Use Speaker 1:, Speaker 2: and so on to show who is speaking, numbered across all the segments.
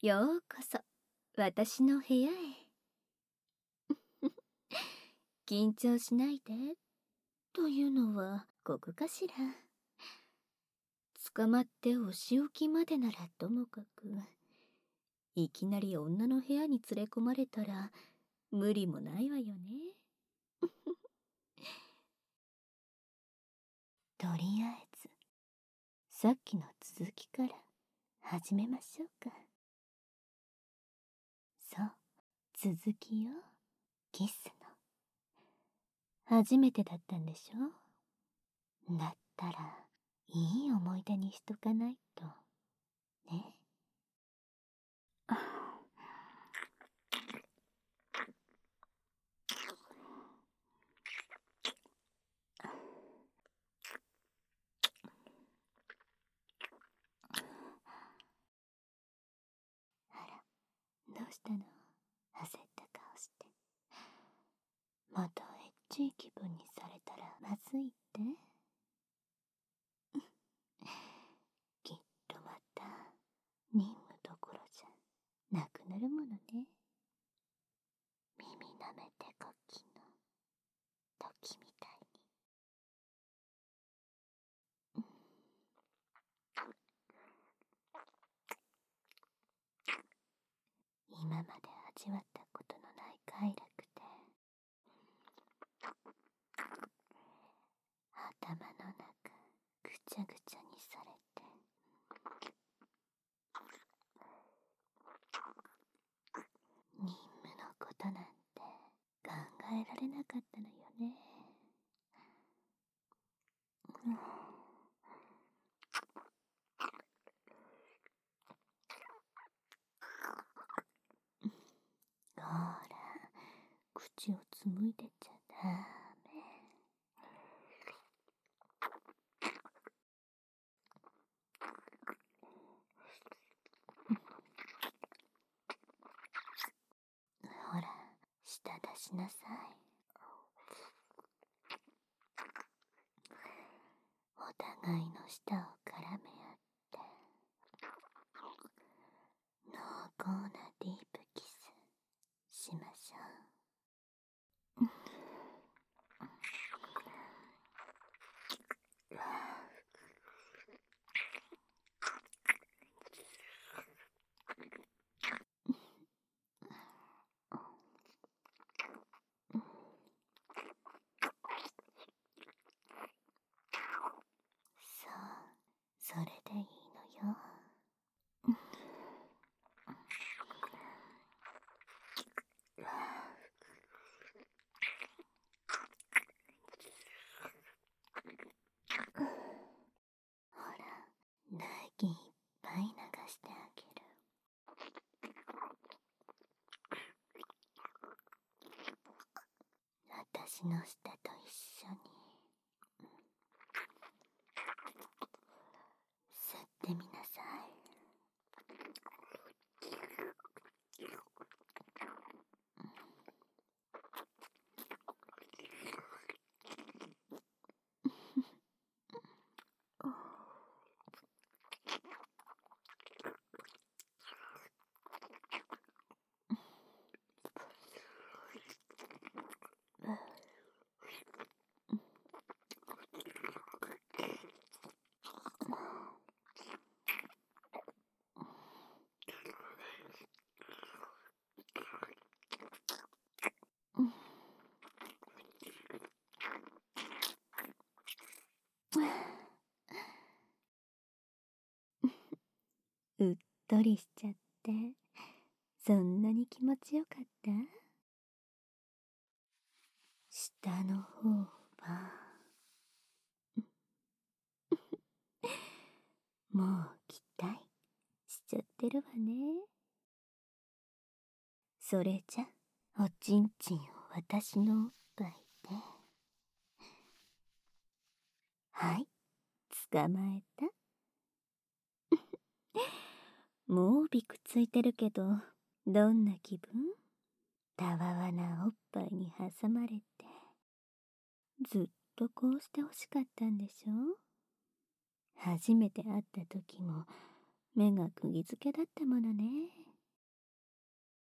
Speaker 1: ようこそ私の部屋へ。緊張しないでというのはここかしら。捕まってお仕置きまでならともかく、いきなり女の部屋に連れ込まれたら無理もないわよね。とりあえずさっきの続きから始めましょうか。そう、続きよ。キスの初めてだったんでしょ。だったらいい思い出にしとかないとね。あら、どうしたの？焦った顔して。またエッチい気分にされたらまずいって。きっとまた任務どころじゃなくなるものね。耳舐めてこきの時みたいに。今まで味わったことのない快楽で、頭の中ぐちゃぐちゃにされて、任務のことなんて考えられなかったのよね。ほら、口をつむいでちゃダメ。ほら、舌出しなさい。お互いの舌を絡め合って濃厚なディープキスしましょう。そう、それでいいのよ。ほら、唾液いっぱい流してあげる。私の舌と一緒に吸ってみなさい。うっとりしちゃって、そんなに気持ちよかった？下の方はもう期待しちゃってるわね。それじゃおちんちんを私のおっぱいで。はい、捕まえた。もうびくついてるけど、どんな気分？たわわなおっぱいに挟まれて、ずっとこうして欲しかったんでしょ？初めて会った時も目が釘付けだったものね。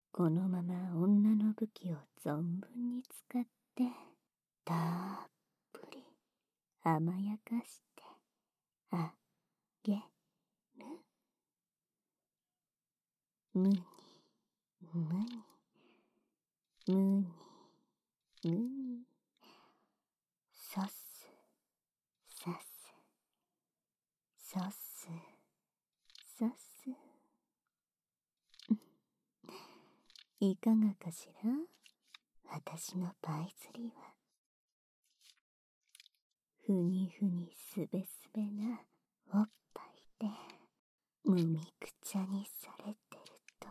Speaker 1: このまま女の武器を存分に使ってたっぷり甘やかしてあげる。むにむにむにむに、さすさすさすさす。いかがかしら、私のパイ釣りは。ふにふにすべすべなおっぱいでむみくちゃにされてると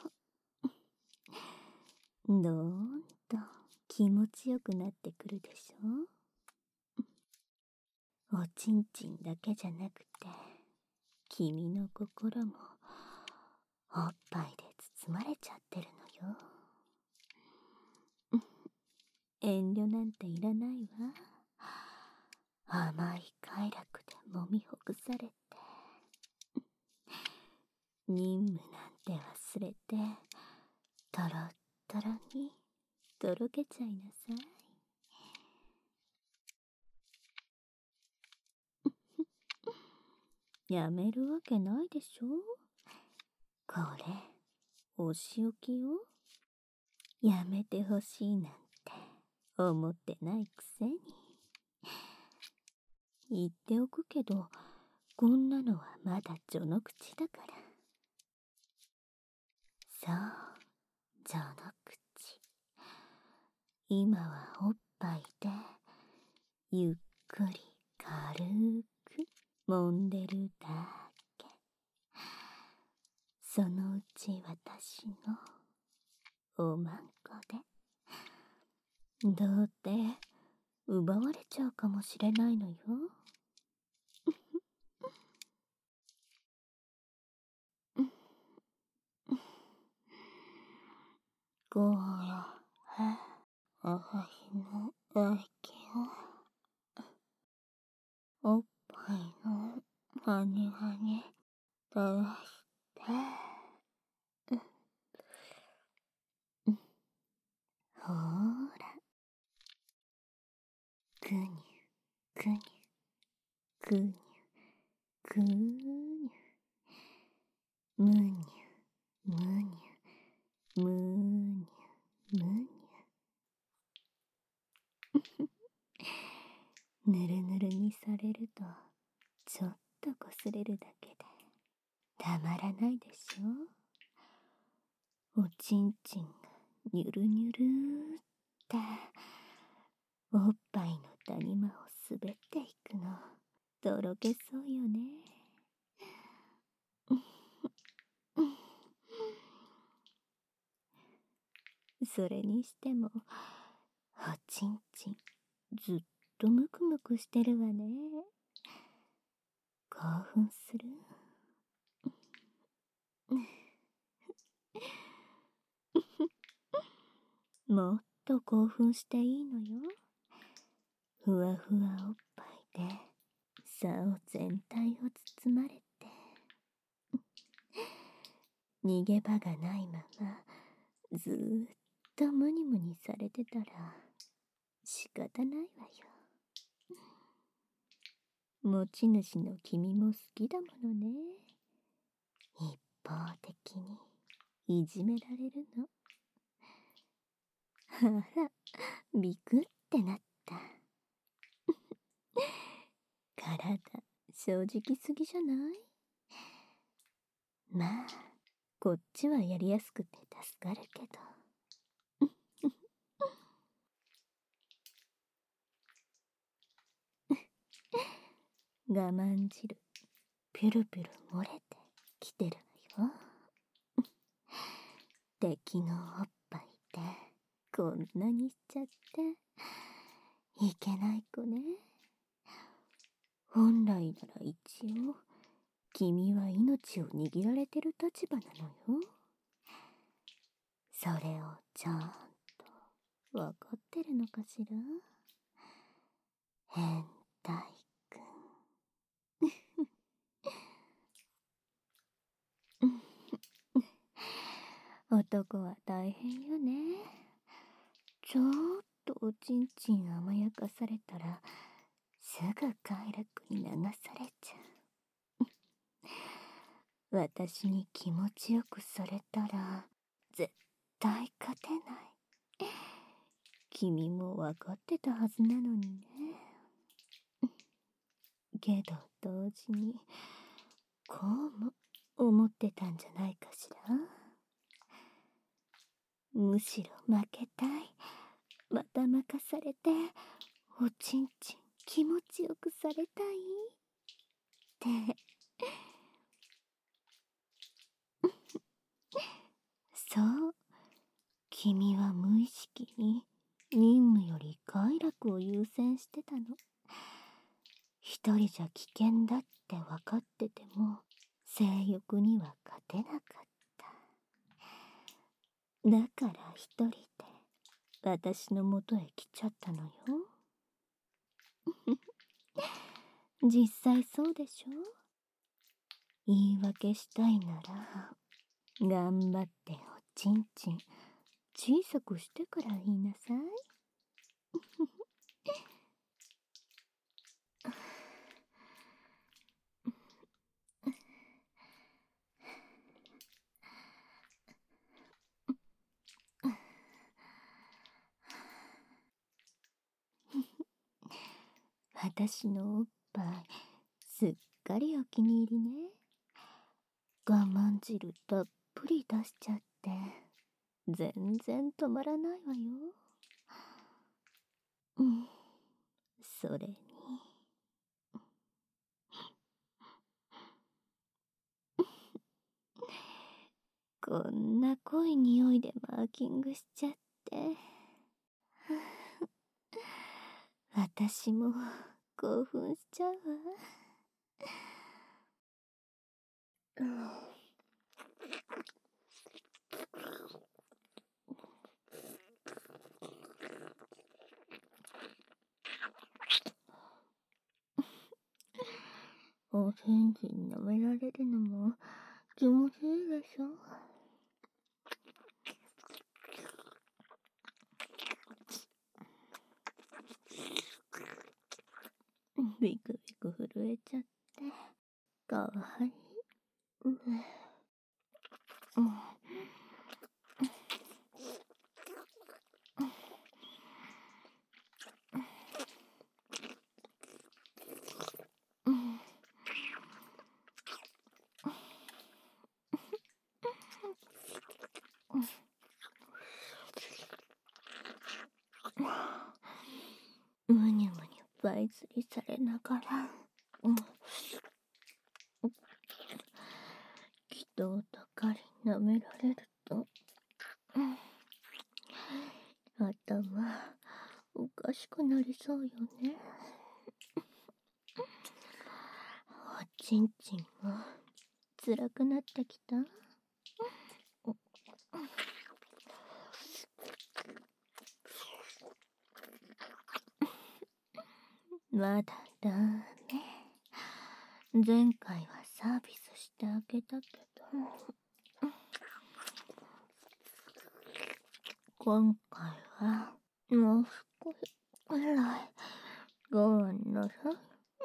Speaker 1: どーんと気持ちよくなってくるでしょ。おちんちんだけじゃなくて君の心もおっぱいで包まれちゃってるのよ。遠慮なんていらないわ。甘い快楽でもみほぐされて任務なんて忘れてとろっとろにとろけちゃいなさい。やめるわけないでしょ。これお仕置きよ。やめてほしいなんて思ってないくせに。言っておくけど、こんなのはまだ序の口だから。そう、序の口。今はおっぱいでゆっくり軽く揉んでるだけ。そのうち私のおまんこでどうって奪われちゃうかもしれないのよ。ごはおいの息をおっぱいのはにはに出してほーら、くにゅくにゅくにゅくにゅ、むにゅむにゅむにゅむにゅ。ぬるぬるにされるとちょっとこすれるだけでたまらないでしょ。おちんちんがにゅるにゅるーっておっぱいの谷間を滑っていくのとろけそうよね。それにしてもおちんちんずっとムクムクしてるわね。興奮する。もっと興奮していいのよ。ふわふわおっぱいで竿全体を包まれて逃げ場がないままずーっとムニムニされてたら仕方ないわよ。持ち主の君も好きだものね。一方的にいじめられるの。あら、ビクってなった。体正直すぎじゃない？まあこっちはやりやすくて助かるけど。我慢汁ピュルピュル漏れてきてるわよ。敵のおっぱいでこんなにしちゃっていけない子ね。本来なら一応君は命を握られてる立場なのよ。それをちゃんとわかってるのかしら、変態くん。 男は大変よね。ちょっとおちんちん甘やかされたら、すぐ快楽に流されちゃう。私に気持ちよくされたら、絶対勝てない。君も分かってたはずなのにね。けど同時に、こうも思ってたんじゃないかしら。むしろ負けたい。また任されて、おちんちん気持ちよくされたいって。そう。君は無意識に任務より快楽を優先してたの。一人じゃ危険だって分かってても、性欲には勝てなかった。だから一人で私の元へ来ちゃったのよ。実際そうでしょ？言い訳したいなら、頑張っておちんちん小さくしてから言いなさい。私のおっぱい、すっかりお気に入りね。我慢汁たっぷり出しちゃって、全然止まらないわよ。うん、それに。こんな濃い匂いでマーキングしちゃって。私も興奮しちゃうわ。おちんちん舐められるのも気持ちいいでしょ。ビクビク震えちゃってかわいい。むにゅむにゅバイ釣りされながら、気道とかり舐められると、頭おかしくなりそうよね。おちんちんも辛くなってきた。まだダメ。前回はサービスしてあげたけど、今回はもう少しくらい我慢なさい。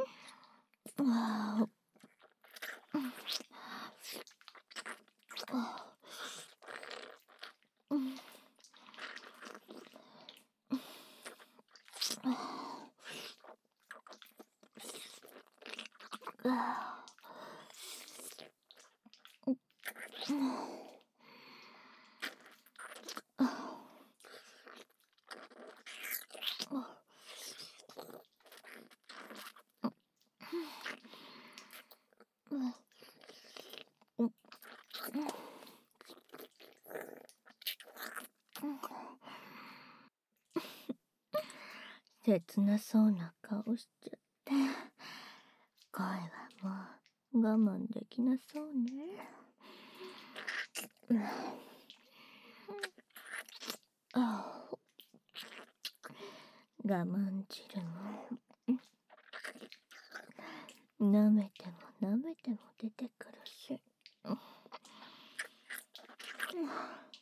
Speaker 1: 切なそうな顔しちゃって、声はもう我慢できなそうね。我慢汁も舐めても舐めても出てくるし、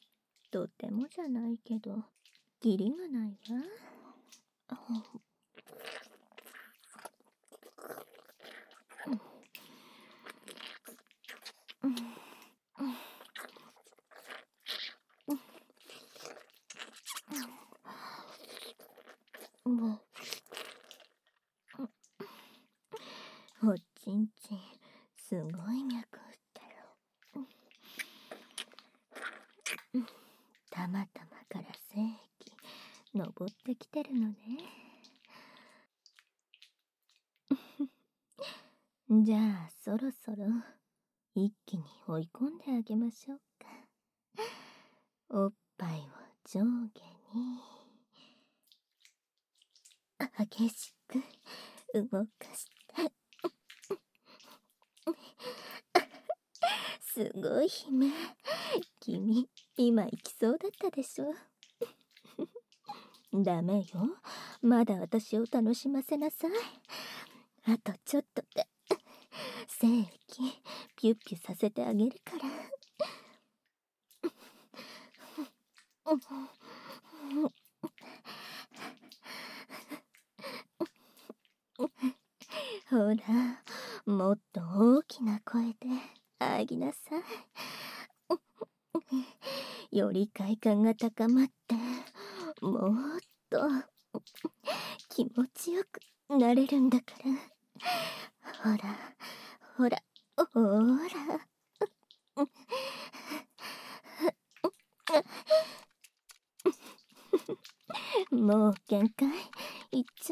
Speaker 1: とてもじゃないけど、キリがないわ。おちんちん、すごい脈打ってる。たまたまから精液、登ってきてるのね。じゃあ、そろそろ、一気に追い込んであげましょうか。おっぱいを上下に、激しく動かして。すごい姫。君、今行きそうだったでしょ。ダメよ。まだ私を楽しませなさい。あとちょっとで、精液、ピュッピュさせてあげるから。ほら、もっと大きな声であぎなさい。より快感が高まって、もっと気持ちよくなれるんだから。ほら、ほら、ほら。もう限界いっちゃ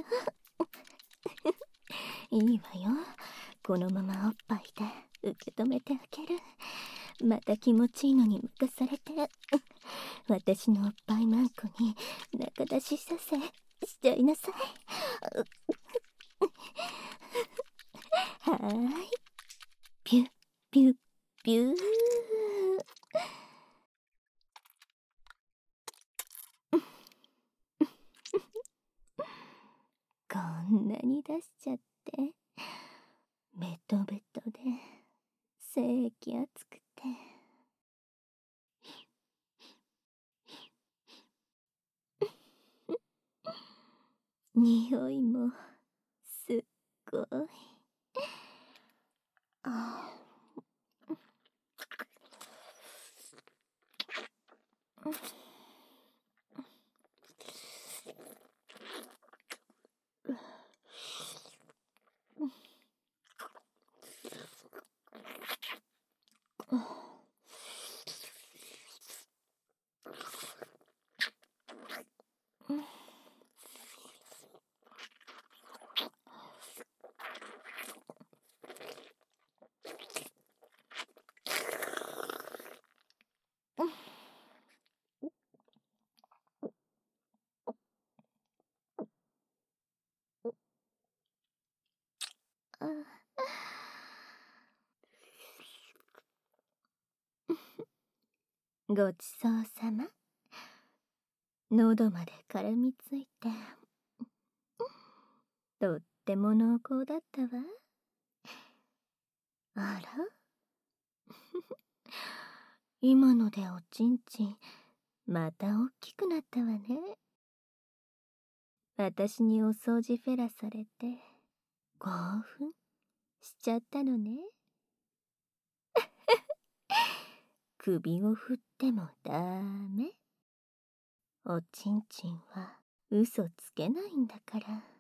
Speaker 1: う。いいわよ。このままおっぱいで受け止めてあげる。また気持ちいいのに任されて。私のおっぱいマンコに中出しさせしちゃいなさい。はーい。ピュッピュッピュー。こんなに出しちゃって、ベトベトで精液熱くて。匂いもすっごい。ごちそうさま。喉まで絡みついて、とっても濃厚だったわ。あら今のでおちんちん、また大きくなったわね。私にお掃除フェラされて、興奮しちゃったのね。首を振ってもダメ。おちんちんは嘘つけないんだから。